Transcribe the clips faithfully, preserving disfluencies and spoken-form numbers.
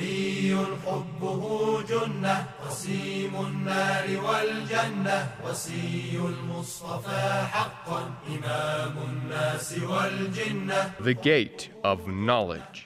علي حبه جنة قسيم النار والجنة وصي المصطفى حقا إمام الناس والجنة. The Gate of Knowledge.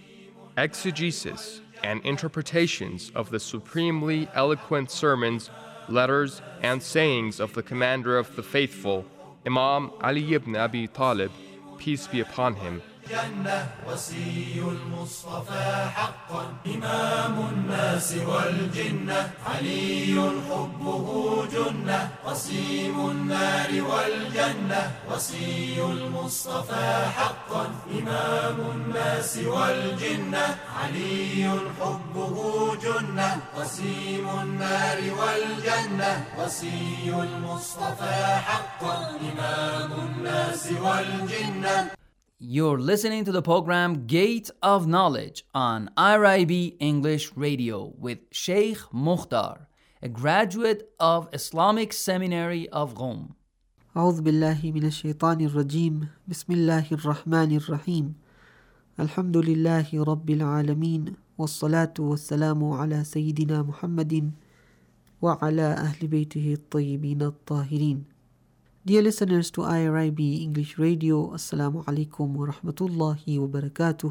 Exegesis and interpretations of the supremely eloquent sermons, letters, and sayings of the Commander of the Faithful, Imam Ali ibn Abi Talib, peace be upon him. جنة وصي المصطفى حقا إمام الناس والجنة علي حبه جنة قسيم النار والجنة وصي المصطفى حقا إمام الناس والجنة علي حبه جنة قسيم النار والجنة وصي المصطفى حقا إمام الناس والجنة. You're listening to the program Gate of Knowledge on I R I B English Radio with Sheikh Mukhtar, a graduate of Islamic Seminary of Qom. أعوذ بالله من الشيطان الرجيم بسم الله الرحمن الرحيم الحمد لله رب العالمين والصلاة والسلام على سيدنا محمد وعلى أهل بيته الطيبين الطاهرين. Dear listeners to I R I B English Radio, Assalamu alaikum wa rahmatullahi wa barakatuh.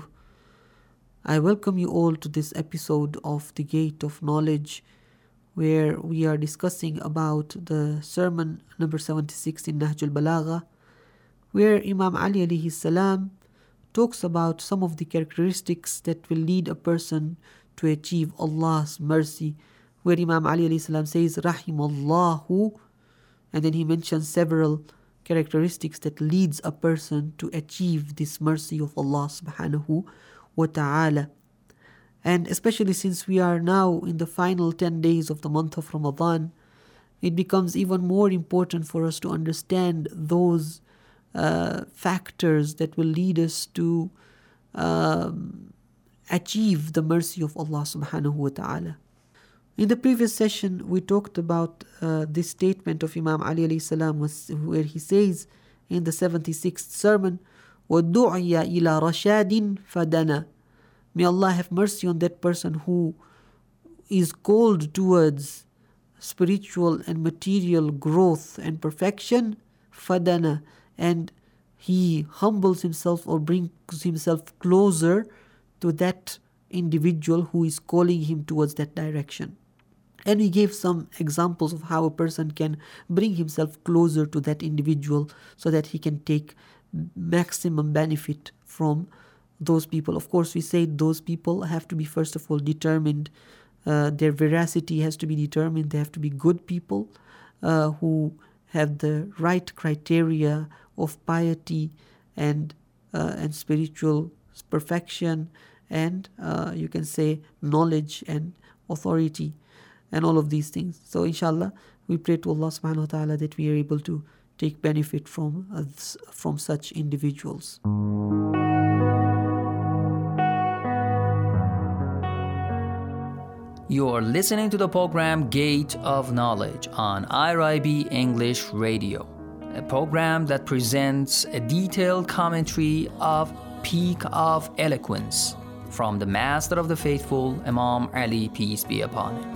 I welcome you all to this episode of The Gate of Knowledge, where we are discussing about the sermon number seventy-six in Nahj al-Balagha, where Imam Ali alayhi salam talks about some of the characteristics that will lead a person to achieve Allah's mercy, where Imam Ali alayhi salam says, Rahimallahu, and then he mentions several characteristics that leads a person to achieve this mercy of Allah subhanahu wa ta'ala. And especially since we are now in the final ten days of the month of Ramadan, it becomes even more important for us to understand those uh, factors that will lead us to um, achieve the mercy of Allah subhanahu wa ta'ala. In the previous session, we talked about uh, this statement of Imam Ali alayhi salam, where he says in the seventy-sixth sermon, وَدُعْيَ إِلَى رَشَادٍ فَدَنَا. May Allah have mercy on that person who is called towards spiritual and material growth and perfection, فَدَنَا, and he humbles himself or brings himself closer to that individual who is calling him towards that direction. And we gave some examples of how a person can bring himself closer to that individual so that he can take maximum benefit from those people. Of course, we said those people have to be, first of all, determined. Uh, their veracity has to be determined. They have to be good people uh, who have the right criteria of piety and uh, and spiritual perfection and uh, you can say knowledge and authority and all of these things. So inshallah, we pray to Allah subhanahu wa ta'ala that we are able to take benefit from uh, from such individuals. You are listening to the program Gate of Knowledge on I R I B English Radio, a program that presents a detailed commentary of Peak of Eloquence from the Master of the Faithful, Imam Ali, peace be upon him.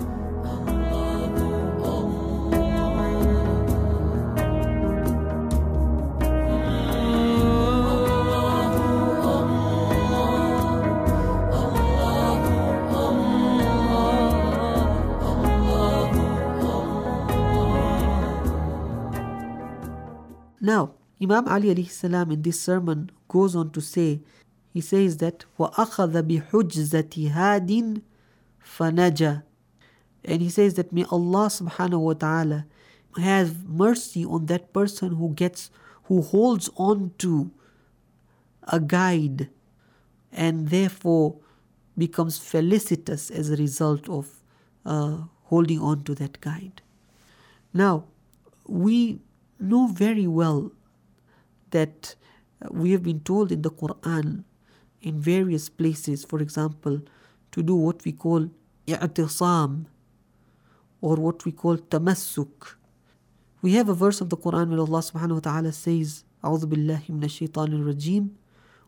Now, Imam Ali alayhi salam in this sermon goes on to say, he says that وَأَخَذَ بِحُجْزَةِ هَادٍ فَنَجَى. And he says that may Allah subhanahu wa ta'ala have mercy on that person who gets, who holds on to a guide and therefore becomes felicitous as a result of uh, holding on to that guide. Now, we know very well that we have been told in the Quran in various places, for example, to do what we call i'tisam or what we call tamassuk. We have a verse of the Quran where Allah subhanahu wa ta'ala says, أعوذ بالله من الشيطان الرجيم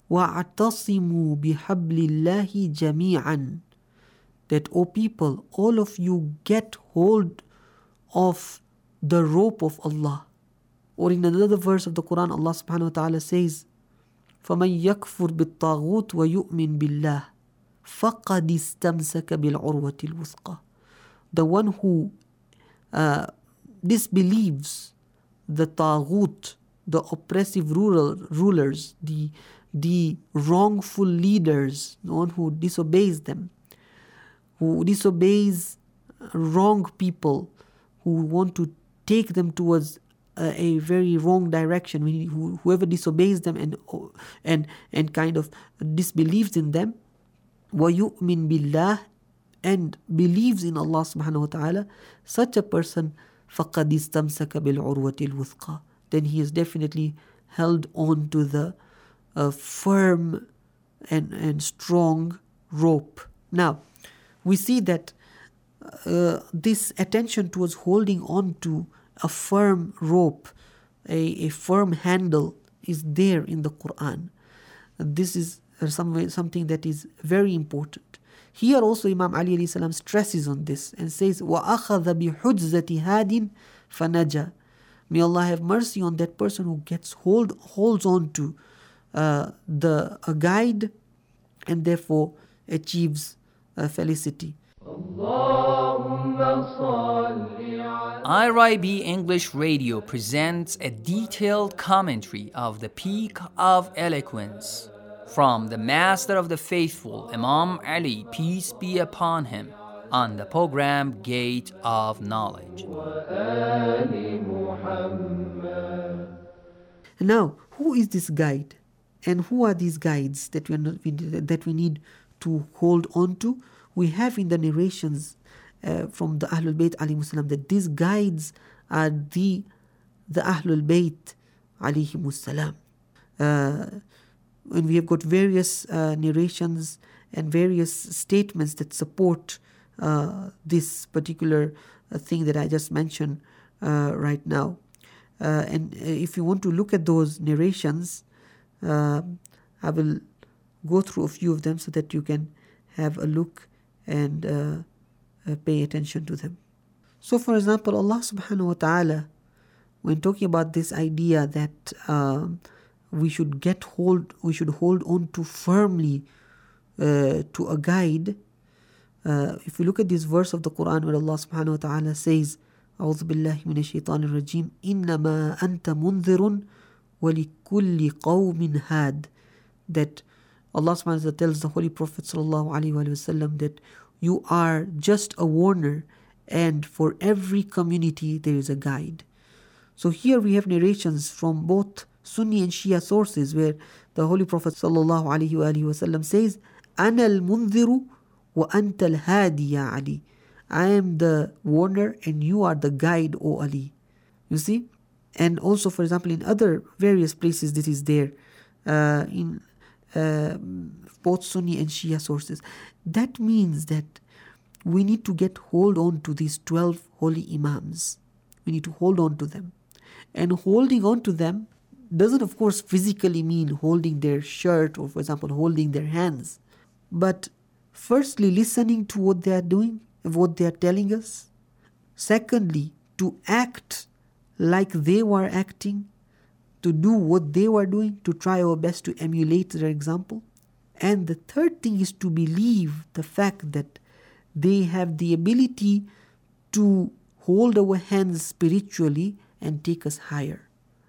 وَاعْتَصِمُوا بِحَبْلِ اللَّهِ جَمِيعًا. That, O people, all of you get hold of the rope of Allah. Or in another verse of the Quran, Allah subhanahu wa ta'ala says, فَمَنْ يَكْفُرْ بِالطَّاغُوتِ وَيُؤْمِنْ بِاللَّهِ فَقَدْ اسْتَمْسَكَ بِالْعُرْوَةِ الْوُثْقَى. The one who uh, disbelieves the taghut, the oppressive ruler, rulers, the, the wrongful leaders, the one who disobeys them, who disobeys wrong people, who want to take them towards a, a very wrong direction, who, whoever disobeys them and and and kind of disbelieves in them, وَيُؤْمِن بِاللَّهِ, and believes in Allah subhanahu wa ta'ala, such a person, فَقَدْ اسْتَمْسَكَ بِالْعُرْوَةِ الْوُثْقَى, then he is definitely held on to the uh, firm and, and strong rope. Now, we see that uh, this attention towards holding on to a firm rope, a, a firm handle, is there in the Quran. This is some way, something that is very important. Here also Imam Ali alayhi salam stresses on this and says, وَأَخَذَ بِحُجْزَةِ هَادٍ فَنَجَى. May Allah have mercy on that person who gets hold holds on to uh, the a guide and therefore achieves uh, felicity. I R I B English Radio presents a detailed commentary of the Peak of Eloquence from the Master of the Faithful, Imam Ali, peace be upon him, on the program Gate of Knowledge. Now, who is this guide? And who are these guides that we, are not, that we need to hold on to? We have in the narrations uh, from the Ahlul Bayt alayhimus salam that these guides are the, the Ahlul Bayt alayhimus salam. Uh, and we have got various uh, narrations and various statements that support uh, this particular uh, thing that I just mentioned uh, right now. Uh, and if you want to look at those narrations, uh, I will go through a few of them so that you can have a look and uh, uh, pay attention to them. So, for example, Allah subhanahu wa ta'ala, when talking about this idea that uh, we should get hold, we should hold on to firmly uh, to a guide. Uh, if you look at this verse of the Quran where Allah subhanahu wa ta'ala says, أعوذ بالله من الشيطان الرجيم إنما أنت منذر ولكل قوم هاد, that Allah subhanahu wa ta'ala tells the Holy Prophet sallallahu alaihi wasallam that you are just a warner and for every community there is a guide. So here we have narrations from both Sunni and Shia sources where the Holy Prophet sallallahu alaihi wasallam says, أنا المنذر وأنت الهادي يا علي. I am the warner and you are the guide, O Ali. You see? And also, for example, in other various places this is there, uh, in uh, both Sunni and Shia sources. That means that we need to get hold on to these twelve holy Imams. We need to hold on to them. And holding on to them doesn't, of course, physically mean holding their shirt or, for example, holding their hands. But firstly, listening to what they are doing, what they are telling us. Secondly, to act like they were acting, to do what they were doing, to try our best to emulate their example. And the third thing is to believe the fact that they have the ability to hold our hands spiritually and take us higher.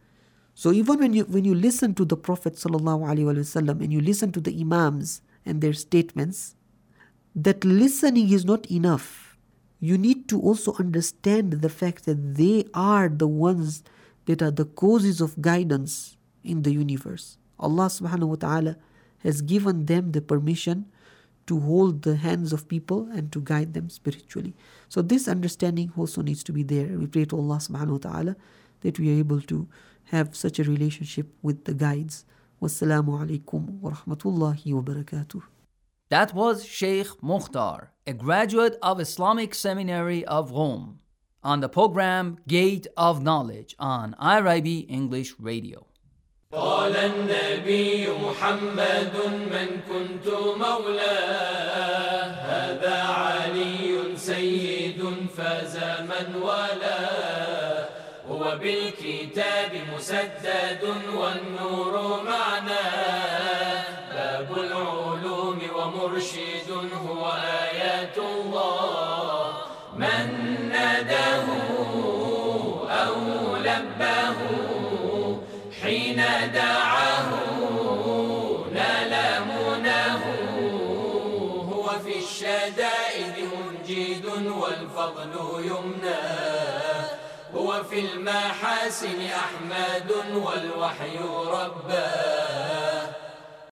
So even when you when you listen to the Prophet sallallahu alaihi wasallam and you listen to the Imams and their statements, that listening is not enough. You need to also understand the fact that they are the ones that are the causes of guidance in the universe. Allah subhanahu wa ta'ala has given them the permission to hold the hands of people and to guide them spiritually. So this understanding also needs to be there. We pray to Allah subhanahu wa ta'ala that we are able to have such a relationship with the guides. Wassalamu alaikum wa rahmatullahi wa barakatuh. That was Sheikh Mukhtar, a graduate of Islamic Seminary of Rome, on the program Gate of Knowledge on I R I B English Radio. قال النبي محمد من كنت مولاه هذا علي سيد فاز من والاه هو بالكتاب مسدد والنور معناه باب العلوم ومرشد هو آيات الله من ناداه أو لباه حين دعاه نال مناه هو في الشدائد منجد والفضل يمناه هو في المحاسن أحمد والوحي رباه